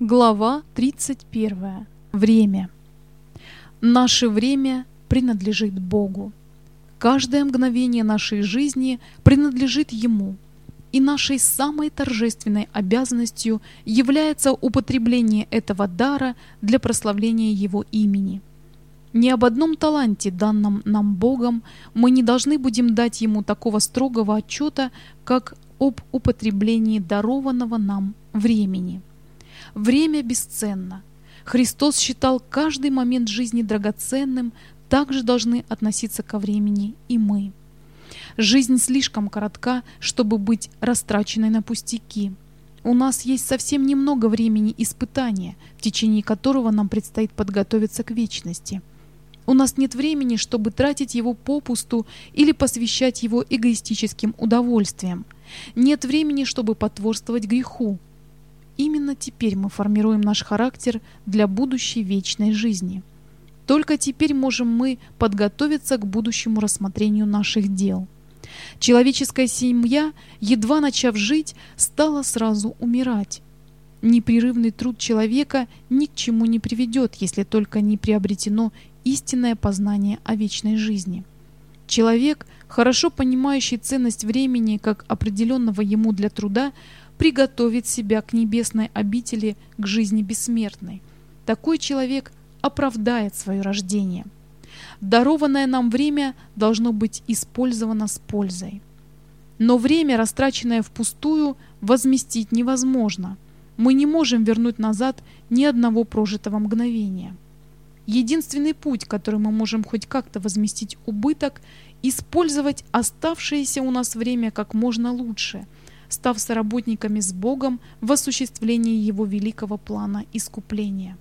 Глава 31. Время. Наше время принадлежит Богу. Каждое мгновение нашей жизни принадлежит Ему, и нашей самой торжественной обязанностью является употребление этого дара для прославления Его имени. Ни об одном таланте, данном нам Богом, мы не должны будем дать Ему такого строгого отчета, как об употреблении дарованного нам времени. Время бесценно. Христос считал каждый момент жизни драгоценным, так же должны относиться ко времени и мы. Жизнь слишком коротка, чтобы быть растраченной на пустяки. У нас есть совсем немного времени испытания, в течение которого нам предстоит подготовиться к вечности. У нас нет времени, чтобы тратить его попусту или посвящать его эгоистическим удовольствиям. Нет времени, чтобы потворствовать греху. Именно теперь мы формируем наш характер для будущей вечной жизни. Только теперь можем мы подготовиться к будущему рассмотрению наших дел. Человеческая семья, едва начав жить, стала сразу умирать. Непрерывный труд человека ни к чему не приведет, если только не приобретено истинное познание о вечной жизни. Человек, хорошо понимающий ценность времени как определенного ему для труда, приготовит себя к небесной обители, к жизни бессмертной. Такой человек оправдает свое рождение. Дарованное нам время должно быть использовано с пользой. Но время, растраченное впустую, возместить невозможно. Мы не можем вернуть назад ни одного прожитого мгновения. Единственный путь, который мы можем хоть как-то возместить убыток, использовать оставшееся у нас время как можно лучше, став соработниками с Богом в осуществлении Его великого плана искупления.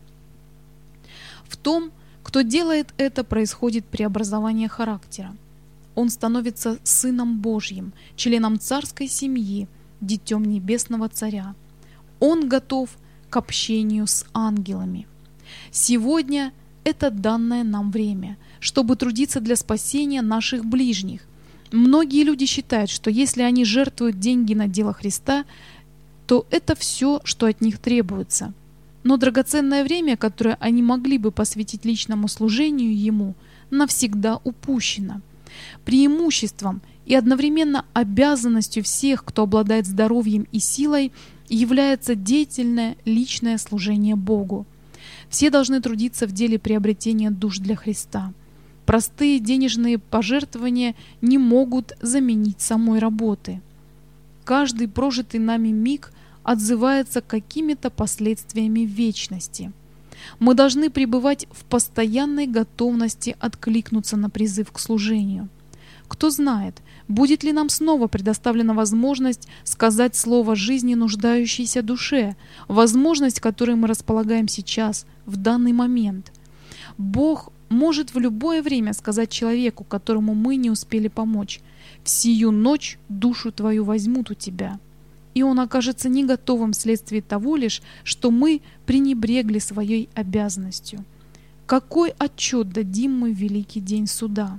В том, кто делает это, происходит преобразование характера. Он становится Сыном Божьим, членом царской семьи, детем Небесного Царя. Он готов к общению с ангелами. Сегодня это данное нам время, чтобы трудиться для спасения наших ближних. Многие люди считают, что если они жертвуют деньги на дело Христа, то это все, что от них требуется. Но драгоценное время, которое они могли бы посвятить личному служению Ему, навсегда упущено. Преимуществом и одновременно обязанностью всех, кто обладает здоровьем и силой, является деятельное личное служение Богу. Все должны трудиться в деле приобретения душ для Христа. Простые денежные пожертвования не могут заменить самой работы. Каждый прожитый нами миг отзывается какими-то последствиями вечности. Мы должны пребывать в постоянной готовности откликнуться на призыв к служению. Кто знает, будет ли нам снова предоставлена возможность сказать слово жизни нуждающейся душе, возможность, которой мы располагаем сейчас, в данный момент. Бог может в любое время сказать человеку, которому мы не успели помочь: «В сию ночь душу твою возьмут у тебя». И он окажется не готовым вследствие того лишь, что мы пренебрегли своей обязанностью. Какой отчет дадим мы в великий день суда?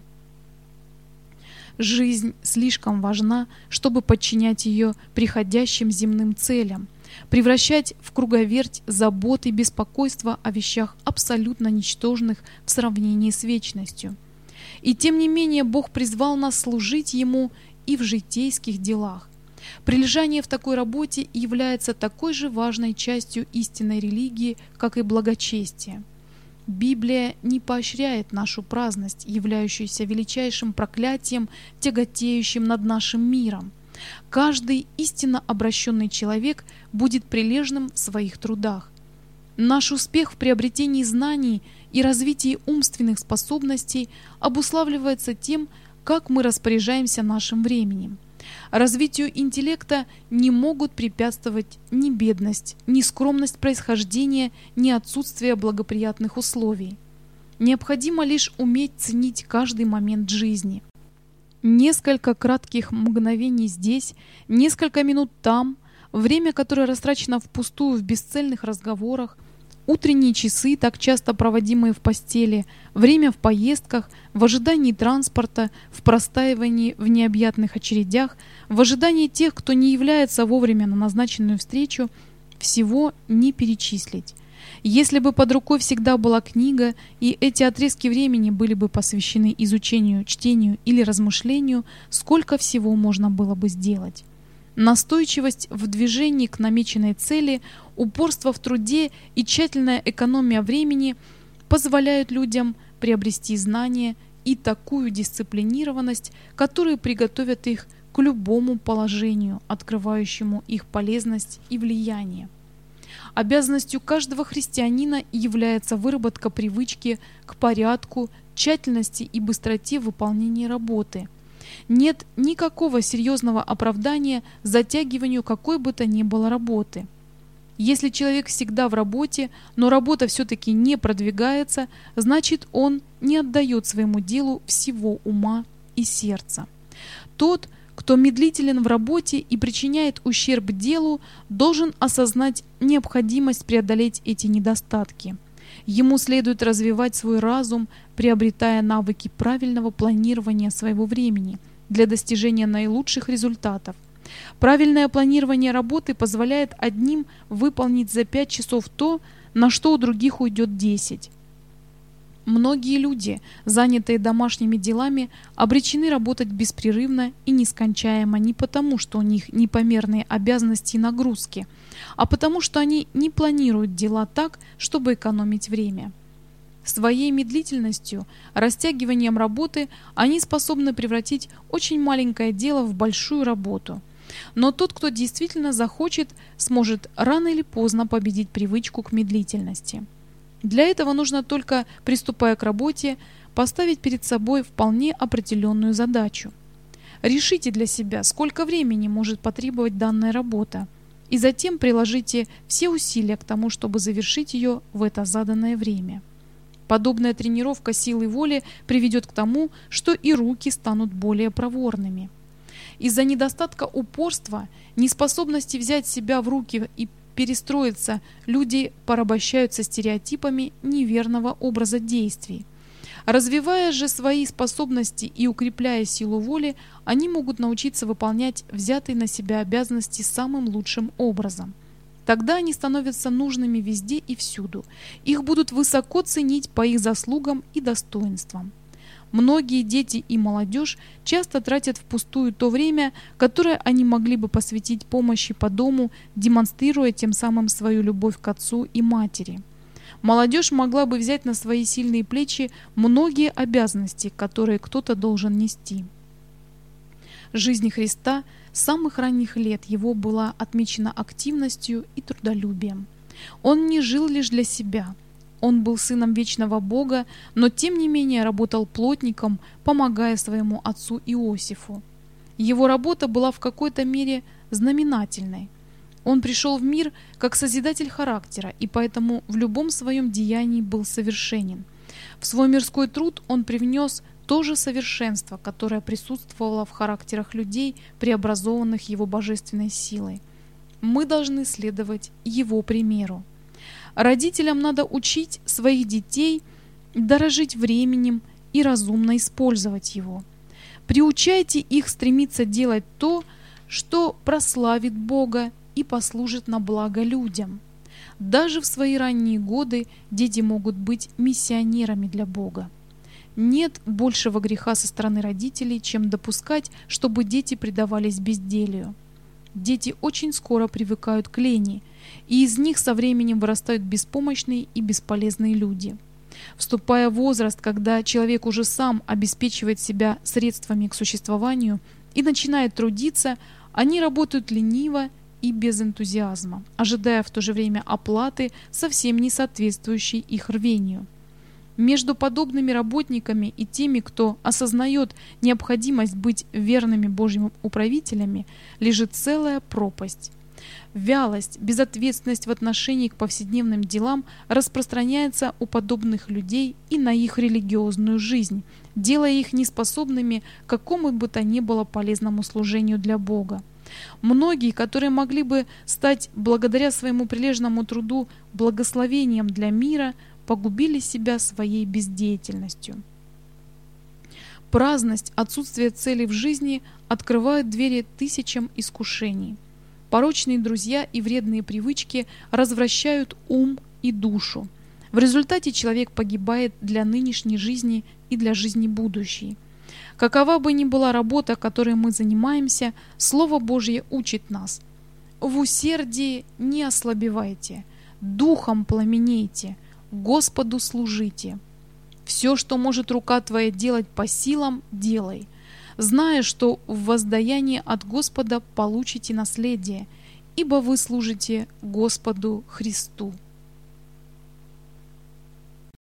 Жизнь слишком важна, чтобы подчинять ее приходящим земным целям, превращать в круговерть забот и беспокойства о вещах абсолютно ничтожных в сравнении с вечностью. И тем не менее Бог призвал нас служить Ему и в житейских делах. Прилежание в такой работе является такой же важной частью истинной религии, как и благочестие. Библия не поощряет нашу праздность, являющуюся величайшим проклятием, тяготеющим над нашим миром. Каждый истинно обращенный человек будет прилежным в своих трудах. Наш успех в приобретении знаний и развитии умственных способностей обуславливается тем, как мы распоряжаемся нашим временем. Развитию интеллекта не могут препятствовать ни бедность, ни скромность происхождения, ни отсутствие благоприятных условий. Необходимо лишь уметь ценить каждый момент жизни. Несколько кратких мгновений здесь, несколько минут там, время, которое растрачено впустую в бесцельных разговорах, утренние часы, так часто проводимые в постели, время в поездках, в ожидании транспорта, в простаивании в необъятных очередях, в ожидании тех, кто не является вовремя на назначенную встречу, всего не перечислить. Если бы под рукой всегда была книга, и эти отрезки времени были бы посвящены изучению, чтению или размышлению, сколько всего можно было бы сделать. Настойчивость в движении к намеченной цели, упорство в труде и тщательная экономия времени позволяют людям приобрести знания и такую дисциплинированность, которые приготовят их к любому положению, открывающему их полезность и влияние. Обязанностью каждого христианина является выработка привычки к порядку, тщательности и быстроте в выполнении работы. Нет никакого серьезного оправдания затягиванию какой бы то ни было работы. Если человек всегда в работе, но работа все-таки не продвигается, значит он не отдает своему делу всего ума и сердца. Тот, кто медлителен в работе и причиняет ущерб делу, должен осознать необходимость преодолеть эти недостатки. Ему следует развивать свой разум, приобретая навыки правильного планирования своего времени для достижения наилучших результатов. Правильное планирование работы позволяет одним выполнить за 5 часов то, на что у других уйдет 10. Многие люди, занятые домашними делами, обречены работать беспрерывно и нескончаемо не потому, что у них непомерные обязанности и нагрузки, а потому, что они не планируют дела так, чтобы экономить время. Своей медлительностью, растягиванием работы они способны превратить очень маленькое дело в большую работу. Но тот, кто действительно захочет, сможет рано или поздно победить привычку к медлительности. Для этого нужно только, приступая к работе, поставить перед собой вполне определенную задачу. Решите для себя, сколько времени может потребовать данная работа, и затем приложите все усилия к тому, чтобы завершить ее в это заданное время. Подобная тренировка силы воли приведет к тому, что и руки станут более проворными. Из-за недостатка упорства, неспособности взять себя в руки и перестроиться, люди порабощаются стереотипами неверного образа действий. Развивая же свои способности и укрепляя силу воли, они могут научиться выполнять взятые на себя обязанности самым лучшим образом. Тогда они становятся нужными везде и всюду. Их будут высоко ценить по их заслугам и достоинствам. Многие дети и молодежь часто тратят впустую то время, которое они могли бы посвятить помощи по дому, демонстрируя тем самым свою любовь к отцу и матери. Молодежь могла бы взять на свои сильные плечи многие обязанности, которые кто-то должен нести. Жизнь Христа с самых ранних лет его была отмечена активностью и трудолюбием. Он не жил лишь для себя. Он был сыном вечного Бога, но тем не менее работал плотником, помогая своему отцу Иосифу. Его работа была в какой-то мере знаменательной. Он пришел в мир как созидатель характера, и поэтому в любом своем деянии был совершенен. В свой мирской труд он привнес то же совершенство, которое присутствовало в характерах людей, преобразованных его божественной силой. Мы должны следовать его примеру. Родителям надо учить своих детей дорожить временем и разумно использовать его. Приучайте их стремиться делать то, что прославит Бога и послужит на благо людям. Даже в свои ранние годы дети могут быть миссионерами для Бога. Нет большего греха со стороны родителей, чем допускать, чтобы дети предавались безделью. Дети очень скоро привыкают к лени, и из них со временем вырастают беспомощные и бесполезные люди. Вступая в возраст, когда человек уже сам обеспечивает себя средствами к существованию и начинает трудиться, они работают лениво и без энтузиазма, ожидая в то же время оплаты, совсем не соответствующей их рвению. Между подобными работниками и теми, кто осознает необходимость быть верными Божьими управителями, лежит целая пропасть. Вялость, безответственность в отношении к повседневным делам распространяется у подобных людей и на их религиозную жизнь, делая их неспособными к какому бы то ни было полезному служению для Бога. Многие, которые могли бы стать благодаря своему прилежному труду благословением для мира, погубили себя своей бездеятельностью. Праздность, отсутствие цели в жизни открывают двери тысячам искушений. порочные друзья и вредные привычки развращают ум и душу. В результате человек погибает для нынешней жизни и для жизни будущей. Какова бы ни была работа, которой мы занимаемся, Слово Божье учит нас: в усердии не ослабевайте, духом пламенейте, Господу служите. Все, что может рука твоя делать по силам, делай, зная, что в воздаянии от Господа получите наследие, ибо вы служите Господу Христу.